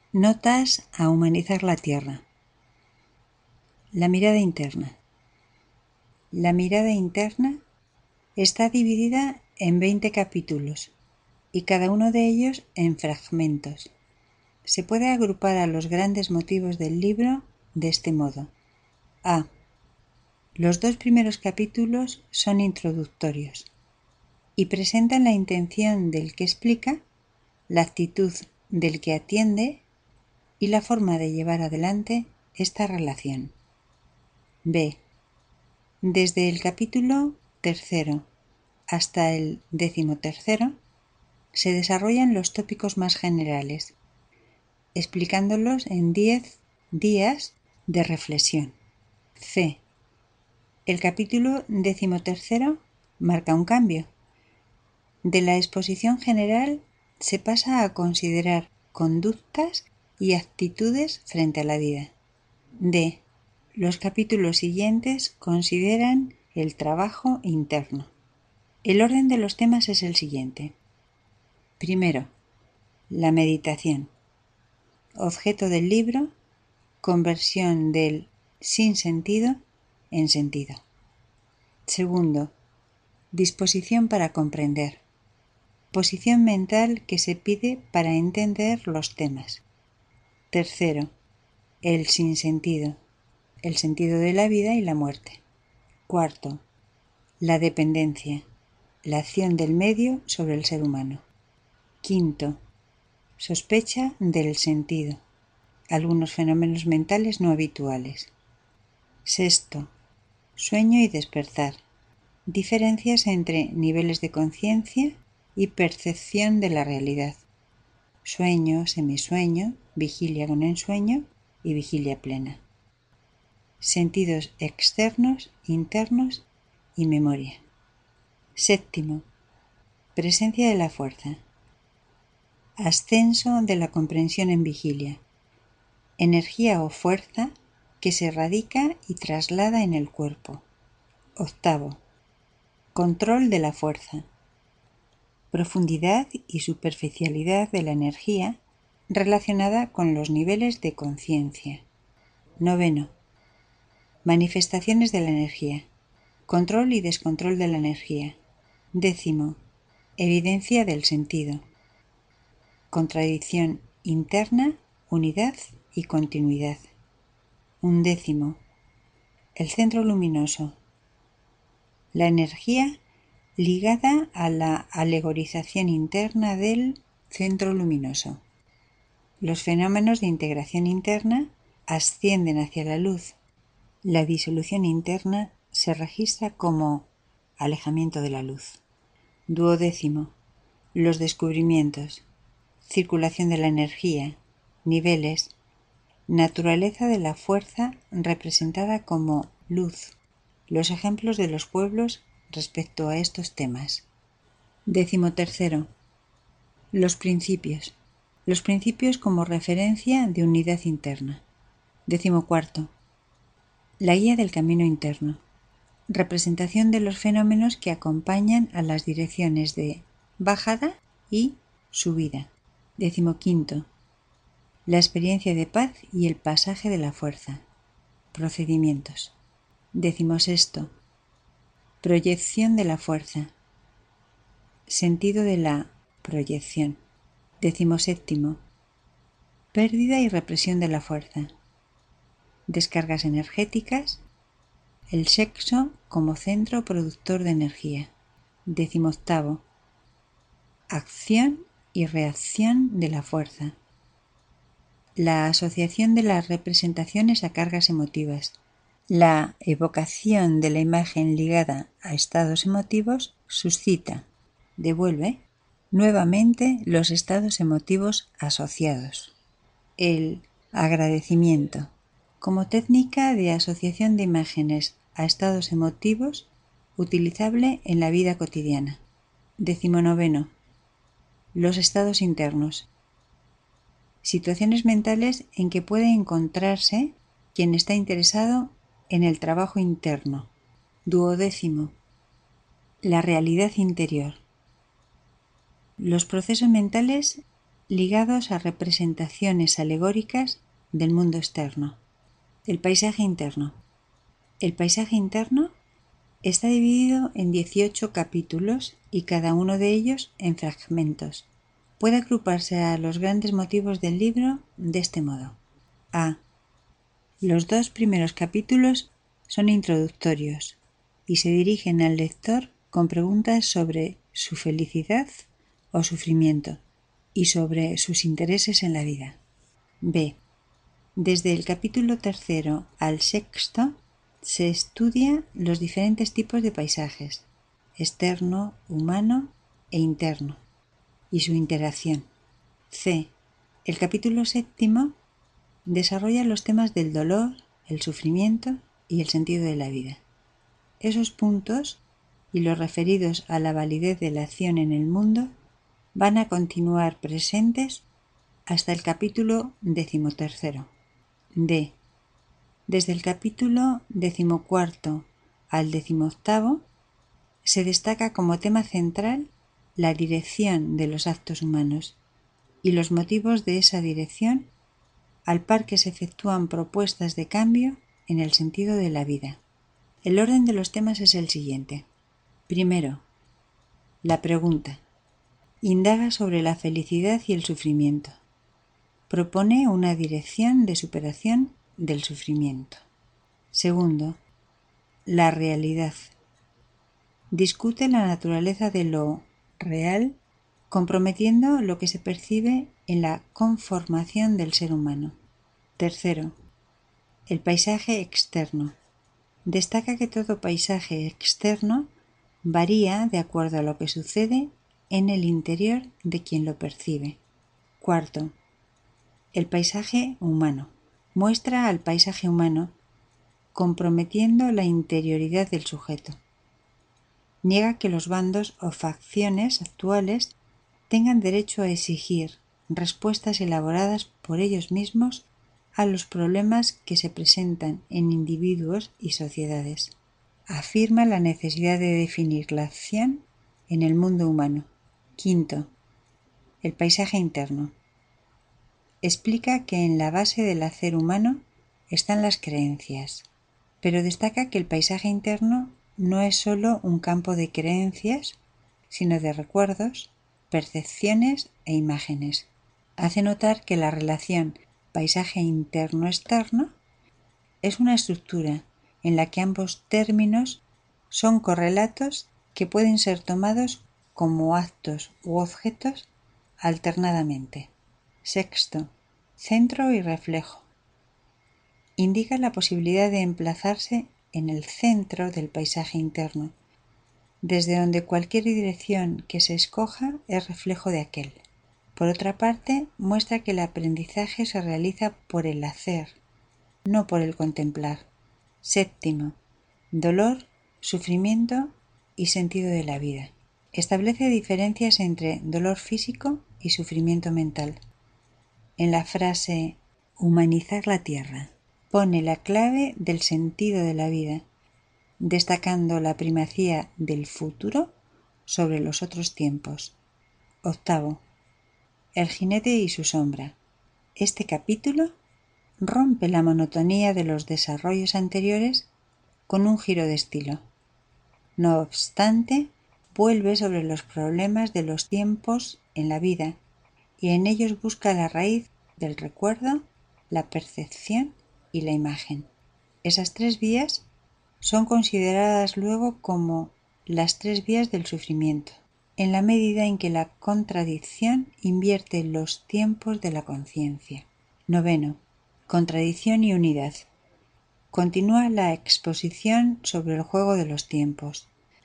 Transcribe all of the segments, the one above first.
Notas a humanizar la Tierra. La mirada interna. La mirada interna está dividida en 20 capítulos y cada uno de ellos en fragmentos. Se puede agrupar a los grandes motivos del libro de este modo. A. Los 2 primeros capítulos son introductorios y presentan la intención del que explica, la actitud del que atiende y la forma de llevar adelante esta relación. B. Desde el capítulo 3 hasta el 13 se desarrollan los tópicos más generales, explicándolos en 10 días de reflexión. C. El capítulo 13 marca un cambio. De la exposición general se pasa a considerar conductas y actitudes frente a la vida. D. Los capítulos siguientes consideran el trabajo interno. El orden de los temas es el siguiente. Primero, la meditación. Objeto del libro, conversión del sinsentido en sentido. Segundo, disposición para comprender. Posición mental que se pide para entender los temas. Tercero, el sinsentido, el sentido de la vida y la muerte. Cuarto, la dependencia, la acción del medio sobre el ser humano. Quinto, sospecha del sentido, algunos fenómenos mentales no habituales. Sexto, sueño y despertar, diferencias entre niveles de conciencia y percepción de la realidad. Sueño, semisueño, vigilia con ensueño y vigilia plena. Sentidos externos, internos y memoria. Séptimo, presencia de la fuerza. Ascenso de la comprensión en vigilia. Energía o fuerza que se radica y traslada en el cuerpo. Octavo, control de la fuerza. Profundidad y superficialidad de la energía relacionada con los niveles de conciencia. Noveno, manifestaciones de la energía. Control y descontrol de la energía. Décimo, evidencia del sentido. Contradicción interna, unidad y continuidad. Undécimo, el centro luminoso. La energía ligada a la alegorización interna del centro luminoso. Los fenómenos de integración interna ascienden hacia la luz. La disolución interna se registra como alejamiento de la luz. Duodécimo, los descubrimientos, circulación de la energía, niveles, naturaleza de la fuerza representada como luz, los ejemplos de los pueblos respecto a estos temas. 13. Los principios. Los principios como referencia de unidad interna. 14. La guía del camino interno. Representación de los fenómenos que acompañan a las direcciones de bajada y subida. 15. La experiencia de paz y el pasaje de la fuerza. Procedimientos. 16. Proyección de la fuerza. Sentido de la proyección. 17. Pérdida y represión de la fuerza. Descargas energéticas. El sexo como centro productor de energía. 18. Acción y reacción de la fuerza. La asociación de las representaciones a cargas emotivas. La evocación de la imagen ligada a estados emotivos suscita, devuelve, nuevamente los estados emotivos asociados. El agradecimiento, como técnica de asociación de imágenes a estados emotivos, utilizable en la vida cotidiana. 19. Los estados internos. Situaciones mentales en que puede encontrarse quien está interesado en el trabajo interno. 20. La realidad interior. Los procesos mentales ligados a representaciones alegóricas del mundo externo. El paisaje interno. El paisaje interno está dividido en 18 capítulos y cada uno de ellos en fragmentos. Puede agruparse a los grandes motivos del libro de este modo. A. Los 2 primeros capítulos son introductorios y se dirigen al lector con preguntas sobre su felicidad o sufrimiento y sobre sus intereses en la vida. B. Desde el capítulo 3 al 6 se estudia los diferentes tipos de paisajes, externo, humano e interno, y su interacción. C. El capítulo 7 desarrolla los temas del dolor, el sufrimiento y el sentido de la vida. Esos puntos y los referidos a la validez de la acción en el mundo van a continuar presentes hasta el capítulo 13. D. Desde el capítulo 14 al 18 se destaca como tema central la dirección de los actos humanos y los motivos de esa dirección, al par que se efectúan propuestas de cambio en el sentido de la vida. El orden de los temas es el siguiente. Primero, la pregunta. Indaga sobre la felicidad y el sufrimiento. Propone una dirección de superación del sufrimiento. Segundo, la realidad. Discute la naturaleza de lo real, comprometiendo lo que se percibe en la conformación del ser humano. Tercero, el paisaje externo. Destaca que todo paisaje externo varía de acuerdo a lo que sucede en el interior de quien lo percibe. Cuarto, el paisaje humano. Muestra al paisaje humano comprometiendo la interioridad del sujeto. Niega que los bandos o facciones actuales tengan derecho a exigir respuestas elaboradas por ellos mismos a los problemas que se presentan en individuos y sociedades. Afirma la necesidad de definir la acción en el mundo humano. Quinto, el paisaje interno. Explica que en la base del hacer humano están las creencias, pero destaca que el paisaje interno no es sólo un campo de creencias, sino de recuerdos, percepciones e imágenes. Hace notar que la relación paisaje interno-externo es una estructura en la que ambos términos son correlatos que pueden ser tomados como actos u objetos alternadamente. Sexto, centro y reflejo. Indica la posibilidad de emplazarse en el centro del paisaje interno, desde donde cualquier dirección que se escoja es reflejo de aquel. Por otra parte, muestra que el aprendizaje se realiza por el hacer, no por el contemplar. Séptimo, dolor, sufrimiento y sentido de la vida. Establece diferencias entre dolor físico y sufrimiento mental. En la frase humanizar la tierra, pone la clave del sentido de la vida, destacando la primacía del futuro sobre los otros tiempos. Octavo, el jinete y su sombra. Este capítulo rompe la monotonía de los desarrollos anteriores con un giro de estilo. No obstante, vuelve sobre los problemas de los tiempos en la vida y en ellos busca la raíz del recuerdo, la percepción y la imagen. Esas 3 vías son consideradas luego como las 3 vías del sufrimiento, en la medida en que la contradicción invierte los tiempos de la conciencia. Noveno, contradicción y unidad. Continúa la exposición sobre el juego de los tiempos.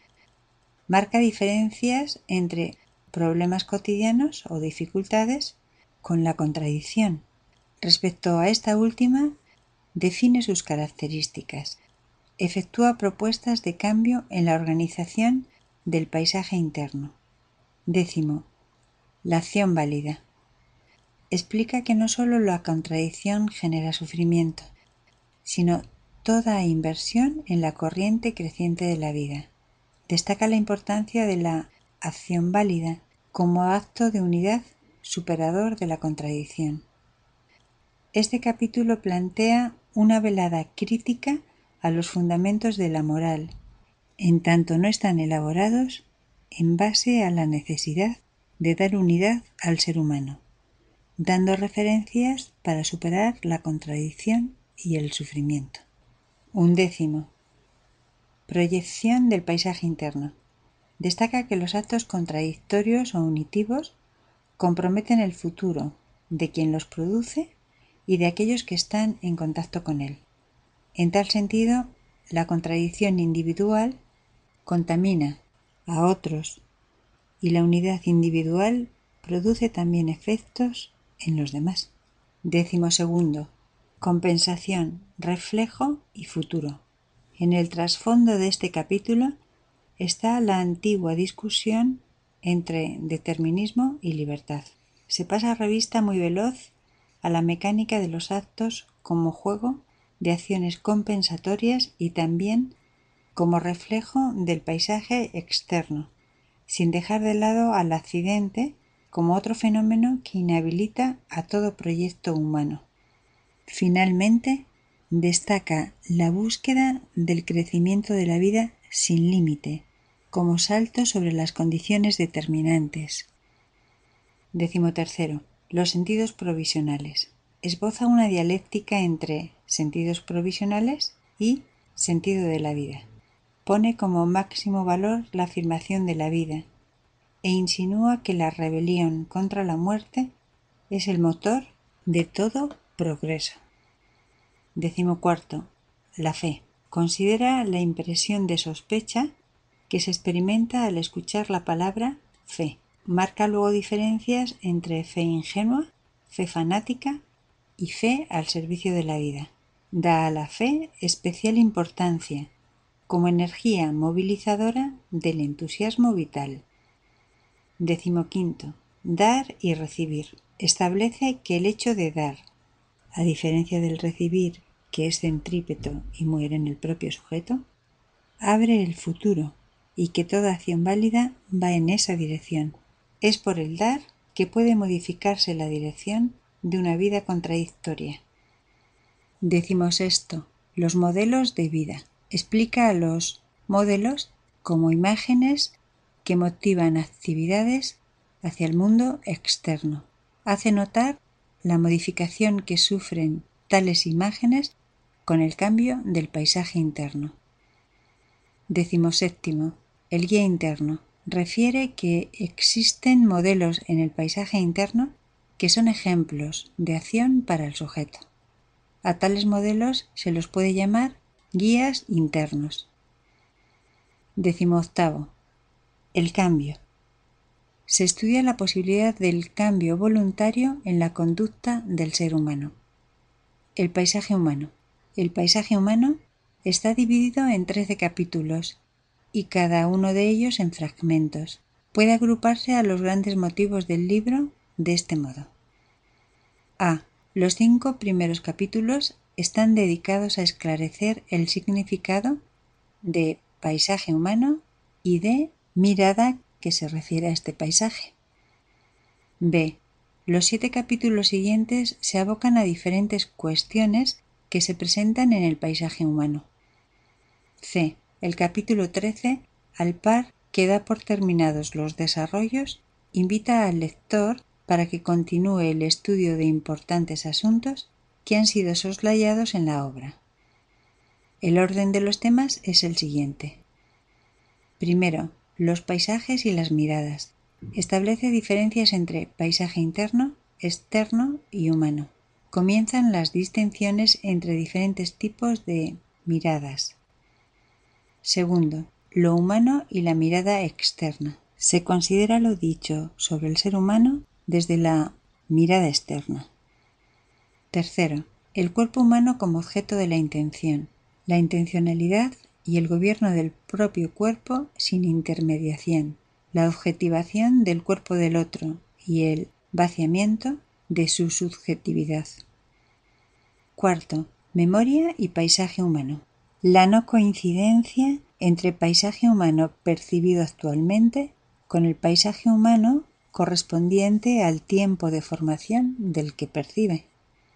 Marca diferencias entre problemas cotidianos o dificultades con la contradicción. Respecto a esta última, define sus características. Efectúa propuestas de cambio en la organización del paisaje interno. Décimo, la acción válida. Explica que no sólo la contradicción genera sufrimiento, sino toda inversión en la corriente creciente de la vida. Destaca la importancia de la acción válida como acto de unidad superador de la contradicción. Este capítulo plantea una velada crítica a los fundamentos de la moral, en tanto no están elaborados en base a la necesidad de dar unidad al ser humano, dando referencias para superar la contradicción y el sufrimiento. 11. Proyección del paisaje interno. Destaca que los actos contradictorios o unitivos comprometen el futuro de quien los produce y de aquellos que están en contacto con él. En tal sentido, la contradicción individual contamina a otros y la unidad individual produce también efectos en los demás. 12. Compensación, reflejo y futuro. En el trasfondo de este capítulo está la antigua discusión entre determinismo y libertad. Se pasa revista muy veloz a la mecánica de los actos como juego de acciones compensatorias y también como reflejo del paisaje externo, sin dejar de lado al accidente como otro fenómeno que inhabilita a todo proyecto humano. Finalmente, destaca la búsqueda del crecimiento de la vida sin límite, como salto sobre las condiciones determinantes. 13. Los sentidos provisionales. Esboza una dialéctica entre sentidos provisionales y sentido de la vida. Pone como máximo valor la afirmación de la vida e insinúa que la rebelión contra la muerte es el motor de todo progreso. 14. La fe. Considera la impresión de sospecha que se experimenta al escuchar la palabra fe. Marca luego diferencias entre fe ingenua, fe fanática y fe al servicio de la vida. Da a la fe especial importancia como energía movilizadora del entusiasmo vital. 15. Dar y recibir. Establece que el hecho de dar, a diferencia del recibir, que es centrípeto y muere en el propio sujeto, abre el futuro y que toda acción válida va en esa dirección. Es por el dar que puede modificarse la dirección de una vida contradictoria. 16. Los modelos de vida. Explica a los modelos como imágenes que motivan actividades hacia el mundo externo. Hace notar la modificación que sufren tales imágenes con el cambio del paisaje interno. 17. El guía interno. Refiere que existen modelos en el paisaje interno que son ejemplos de acción para el sujeto. A tales modelos se los puede llamar guías internos. 18. El cambio. Se estudia la posibilidad del cambio voluntario en la conducta del ser humano. El paisaje humano. El paisaje humano está dividido en 13 capítulos y cada uno de ellos en fragmentos. Puede agruparse a los grandes motivos del libro de este modo. A. Los 5 primeros capítulos están dedicados a esclarecer el significado de paisaje humano y de mirada que se refiere a este paisaje. B. Los 7 capítulos siguientes se abocan a diferentes cuestiones que se presentan en el paisaje humano. C. El capítulo 13, al par que da por terminados los desarrollos, invita al lector para que continúe el estudio de importantes asuntos que han sido soslayados en la obra. El orden de los temas es el siguiente. Primero, los paisajes y las miradas. Establece diferencias entre paisaje interno, externo y humano. Comienzan las distinciones entre diferentes tipos de miradas. Segundo, lo humano y la mirada externa. Se considera lo dicho sobre el ser humano desde la mirada externa. Tercero, el cuerpo humano como objeto de la intención, la intencionalidad y el gobierno del propio cuerpo sin intermediación, la objetivación del cuerpo del otro y el vaciamiento de su subjetividad. Cuarto, memoria y paisaje humano. La no coincidencia entre paisaje humano percibido actualmente con el paisaje humano correspondiente al tiempo de formación del que percibe.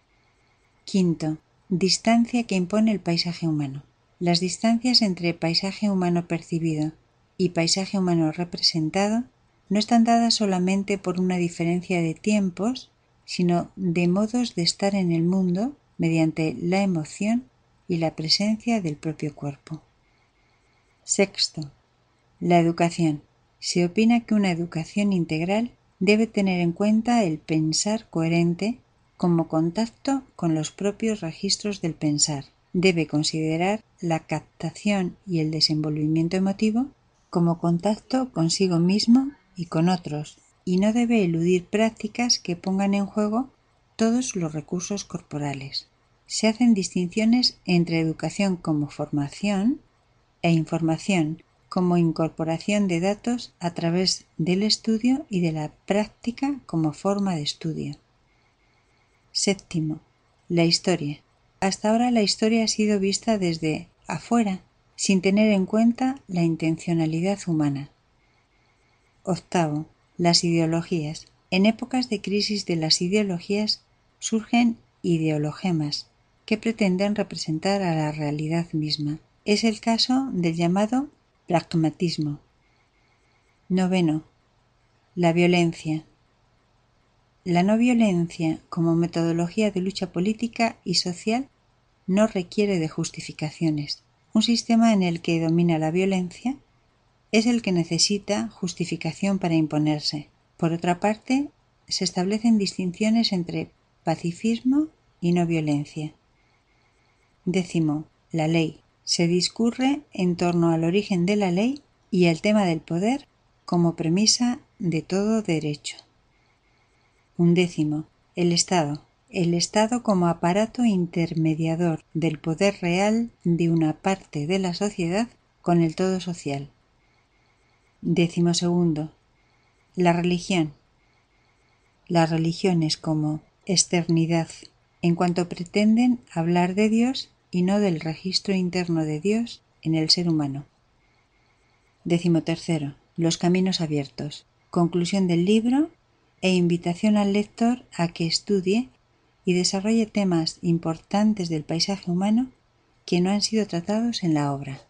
Quinto, distancia que impone el paisaje humano. Las distancias entre paisaje humano percibido y paisaje humano representado no están dadas solamente por una diferencia de tiempos, sino de modos de estar en el mundo mediante la emoción y la presencia del propio cuerpo. Sexto, la educación. Se opina que una educación integral debe tener en cuenta el pensar coherente como contacto con los propios registros del pensar. Debe considerar la captación y el desenvolvimiento emotivo como contacto consigo mismo y con otros, y no debe eludir prácticas que pongan en juego todos los recursos corporales. Se hacen distinciones entre educación como formación e información como incorporación de datos a través del estudio y de la práctica como forma de estudio. Séptimo, la historia. Hasta ahora la historia ha sido vista desde afuera, sin tener en cuenta la intencionalidad humana. Octavo, las ideologías. En épocas de crisis de las ideologías surgen ideologemas que pretenden representar a la realidad misma. Es el caso del llamado pragmatismo. Noveno, la violencia. La no violencia como metodología de lucha política y social no requiere de justificaciones. Un sistema en el que domina la violencia es el que necesita justificación para imponerse. Por otra parte, se establecen distinciones entre pacifismo y no violencia. Décimo, la ley. Se discurre en torno al origen de la ley y el tema del poder como premisa de todo derecho. Undécimo, el Estado. El Estado como aparato intermediador del poder real de una parte de la sociedad con el todo social. Décimo segundo, la religión. Las religiones como externidad, en cuanto pretenden hablar de Dios y no del registro interno de Dios en el ser humano. Décimo tercero, los caminos abiertos. Conclusión del libro e invitación al lector a que estudie y desarrolle temas importantes del paisaje humano que no han sido tratados en la obra.